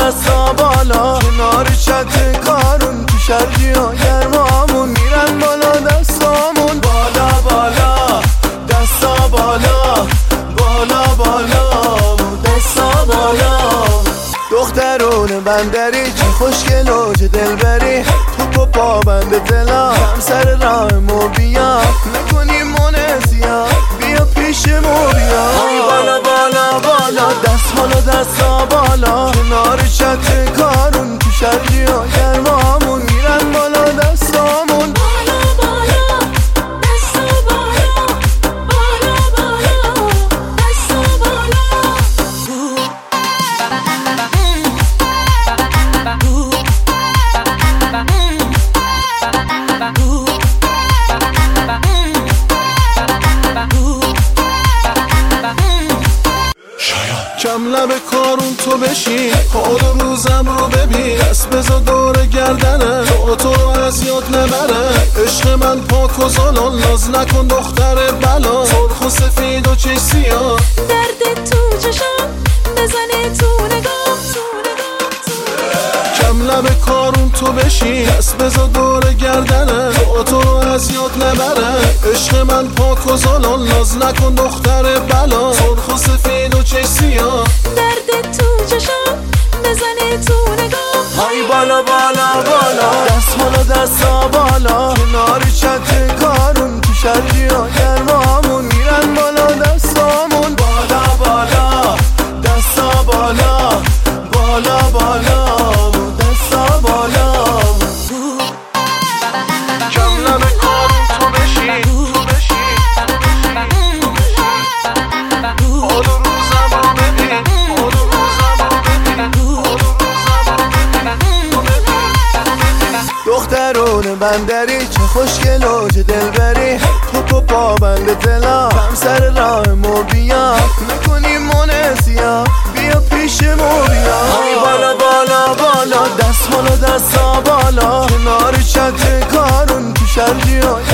دستا بالا، کنار چت کارون تو شرجی ها گرمامون میرن بالا دستامون. بالا بالا دستا بالا، بالا بالا دستا بالا. دخترون بندری چه خوشگل و چه دلبری، توپ و پا بند دلا کم سر راهمو بیا، نکنیم منسیا بیا پیشمو بیا. بالا بالا بالا دست بالا دستا بالا، کنار چت کارون تو شرجی ها گرمامون میرن بالا دستامون. کم لب کارون تو بشین، حال روزم رو ببین، دست بذار دور گردنم تو رو از یاد نبرم. عشق من پاک و زالان، ناز نکن دختر بلا، سرخ و سفید و چش سیاه، درد تو چشم بزنه تو نگاه. کم لب کارون تو بشین، دست بذار دور گردنم تو رو از یاد نبرم. عشق من پاک و زالان، ناز نکن دختر بلا، سرخ و سفید و چش سیاه، درد تو چشم بزنه تو نگاه. های بالا بالا بالا دست بالا دستا بالا، کنار چت کارون تو شرجی ها گرمامون میرن بالا دستامون. بالا بالا دستا بالا، بالا بالا دستا بالا. کم لب کارون تو بشین، تو بشین، حال روزم رو ببین، حال روزم رو ببین، حال روزم رو ببین. دخترون بندری چه خوشگل و چه دلبری، توپ و پا بند دلا کم سر راهمو بیا، نکنیم منسیا بیا پیشمو بیا. بالا بالا بالا دست بالا دستا بالا، کنار چت کارون تو شرجی ها